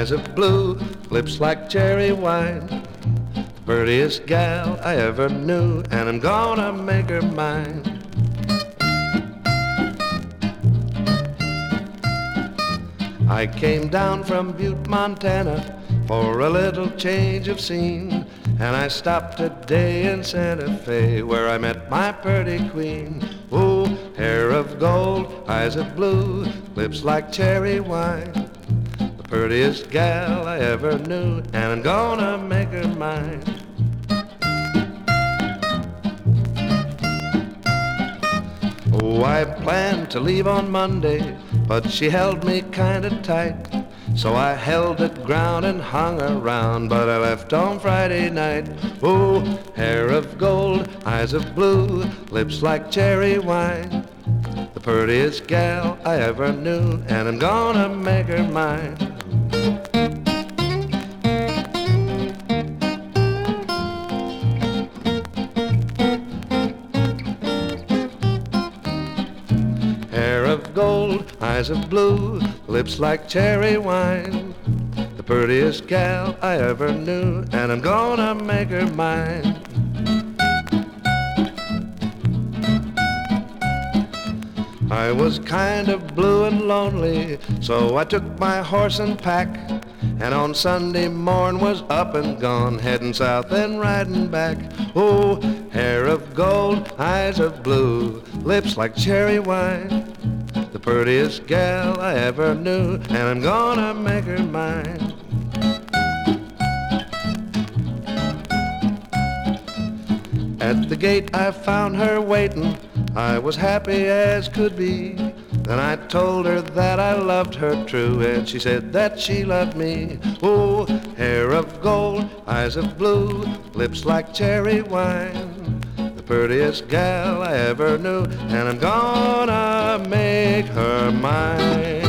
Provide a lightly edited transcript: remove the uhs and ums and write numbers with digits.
eyes of blue, lips like cherry wine. Prettiest gal I ever knew, and I'm gonna make her mine. I came down from Butte, Montana for a little change of scene, and I stopped today in Santa Fe where I met my pretty queen. Oh, hair of gold, eyes of blue, lips like cherry wine. The prettiest gal I ever knew, and I'm gonna make her mine. Oh, I planned to leave on Monday, but she held me kinda tight. So I held it ground and hung around, but I left on Friday night. Oh, hair of gold, eyes of blue, lips like cherry wine. The prettiest gal I ever knew, and I'm gonna make her mine. Hair of gold, eyes of blue, lips like cherry wine. The prettiest gal I ever knew, and I'm gonna make her mine. I was kind of blue and lonely, so I took my horse and pack, and on Sunday morn was up and gone, heading south and riding back. Oh, hair of gold, eyes of blue, lips like cherry wine. The prettiest gal I ever knew, and I'm gonna make her mine. At the gate I found her waiting, I was happy as could be. Then I told her that I loved her true, and she said that she loved me. Oh, hair of gold, eyes of blue, lips like cherry wine. The prettiest gal I ever knew, and I'm gonna make her mine.